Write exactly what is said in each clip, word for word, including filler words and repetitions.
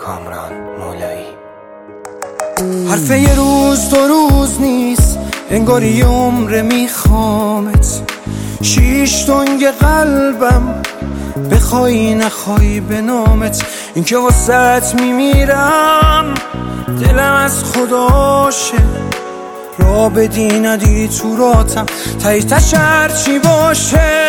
کامران مولایی. حرف یه روز دو روز نیست، انگاری یه عمره میخوامت. شیش تنگ قلبم بخوای نخوای به نامت. این که واسط میمیرم دلم از خداشه، را بدی ندی تو راتم تایی تشر چی باشه.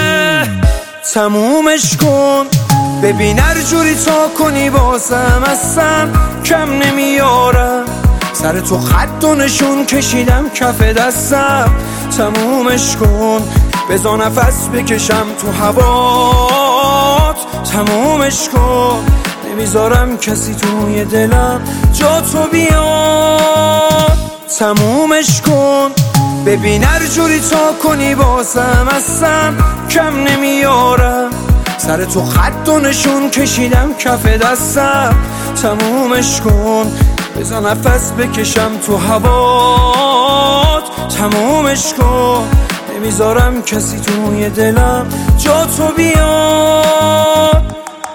تمومش کن ببین هر جوری تا کنی بازم اصلا کم نمیارم. سر تو خط و نشون کشیدم کف دستم. تمومش کن بذار نفس بکشم تو هوات. تمومش کن نمیذارم کسی توی دلم جا تو بیاد. تمومش کن ببین هر جوری تا کنی بازم اصلا کم نمیارم. سر تو خط و نشون کشیدم کف دستم. تمومش کن بذار نفس بکشم تو هوات. تمومش کن نمیذارم کسی توی دلم جا تو بیاد.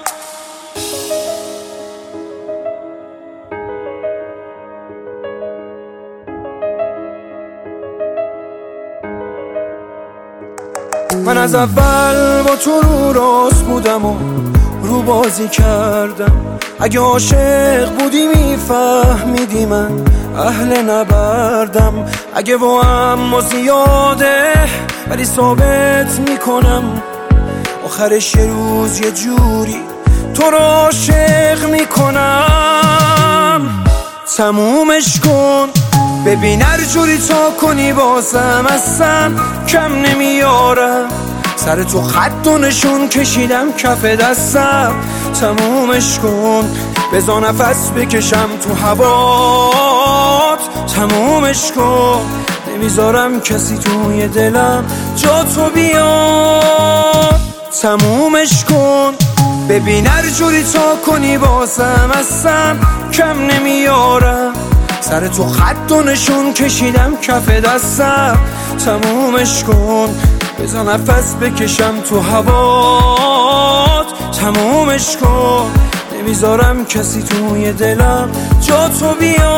من از اول با تو رو راست بودم و رو بازی کردم. اگه عاشق بودی میفهمیدی من اهل نبردم. اگه با هم زیاده ولی ثابت میکنم آخرش یه روز یه جوری تو رو عاشق میکنم. تمومش کن ببین هر جوری تا کنی بازم اصلا کم نمیارم. سر تو خط و نشون کشیدم کف دستم. تمومش کن بذار نفس بکشم تو هوات. تمومش کن نمیذارم کسی توی دلم جا تو بیاد. تمومش کن ببین هر جوری تا کنی بازم اصلا کم نمیارم. سر تو خط و نشون کشیدم کف دستم. تمومش کن بذار نفس بکشم تو هوات. تمومش کن نمیذارم کسی توی دلم جا تو بیاد.